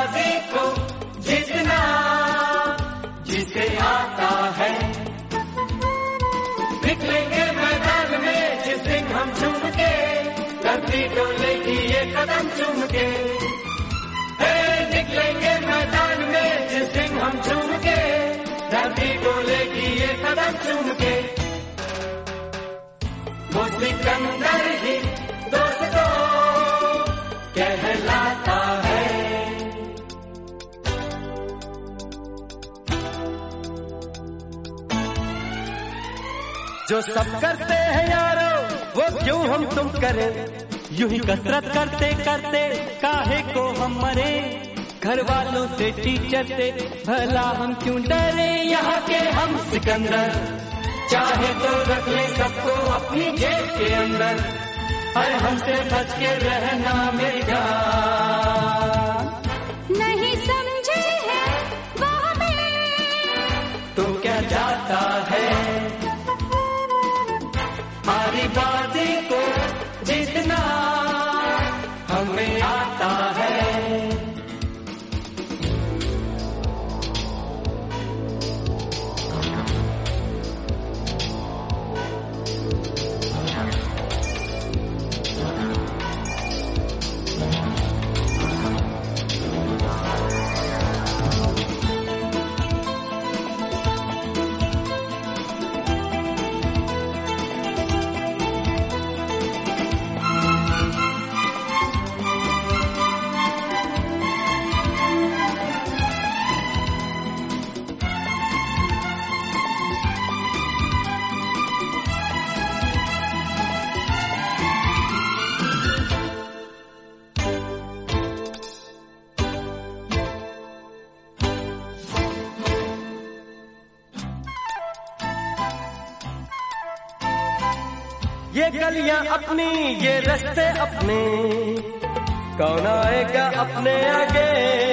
बाजी को जीतना जिसे आता है। निकलेंगे मैदान में जिस दिन हम झूम के, धरती डोलेगी ये कदम चूम के। निकलेंगे मैदान में जिस दिन हम झूम के, धरती डोलेगी ये कदम चूम के। वो सिकंदर ही दोस्तों कहलाता है। जो सब करते हैं यारो वो क्यों हम तुम करें, यूं ही कसरत करते करते काहे को हम मरे। घर वालों से टीचर से भला हम क्यों डरे, यहाँ के हम सिकंदर चाहे तो रख ले सबको अपनी जेब के अंदर। हर हमसे बच के रहना मेरी जान। नहीं समझे हैं वो हमें तो क्या जाता है। हमारी बाजी को जीतना हमें आता है। ये गलियां अपनी ये रास्ते अपने, कौन आएगा अपने आगे।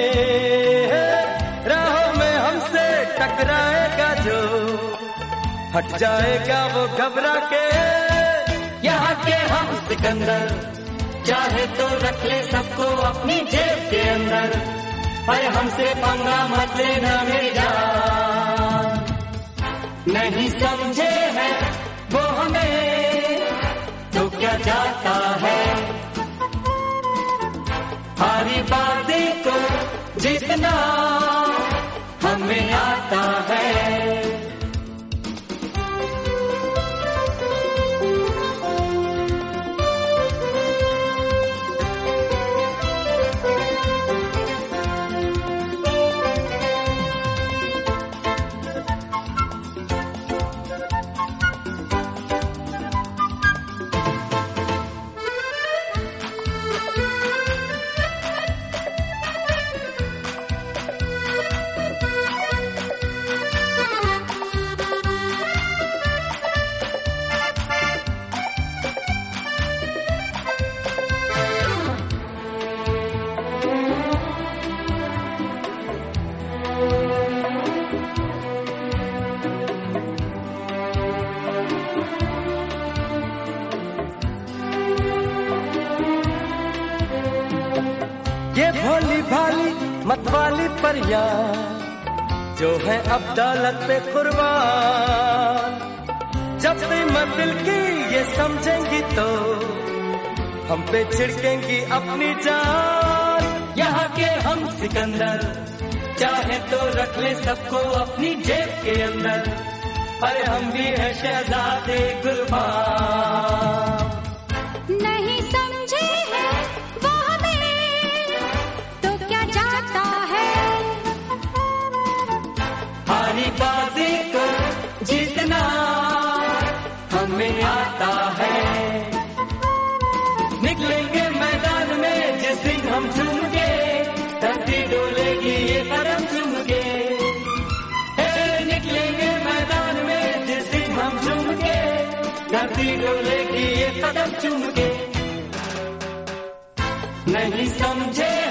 राहों में हमसे टकराएगा जो, हट जाएगा वो घबरा के। यहाँ के हम सिकंदर चाहे तो रख ले सबको अपनी जेब के अंदर। अरे हमसे पंगा मत लेना मेरी जान। नहीं समझे हैं वो हमें तो क्या जाता है। हमारी बाजी को जीतना हमें आता है। ये भोली भाली मतवाली परियां जो है अब दौलत पे कुर्बान। जब कीमत दिल की ये समझेंगी तो हम पे छिड़केंगी अपनी जान। यहाँ के हम सिकंदर चाहे तो रख ले सबको अपनी जेब के अंदर। अरे हम भी है शहजादे कुर्बान। नहीं समझे हैं वो हमें तो क्या जाता है। हमारी बाजी को जीतना हमें आता है। निकलेंगे मैदान में जिस दिन हम झूम के, धरती डोलेगी ये कदम चूम के। निकलेंगे मैदान में जिस दिन हम झूम के, धरती डोलेगी ये कदम चूम के। नहीं समझे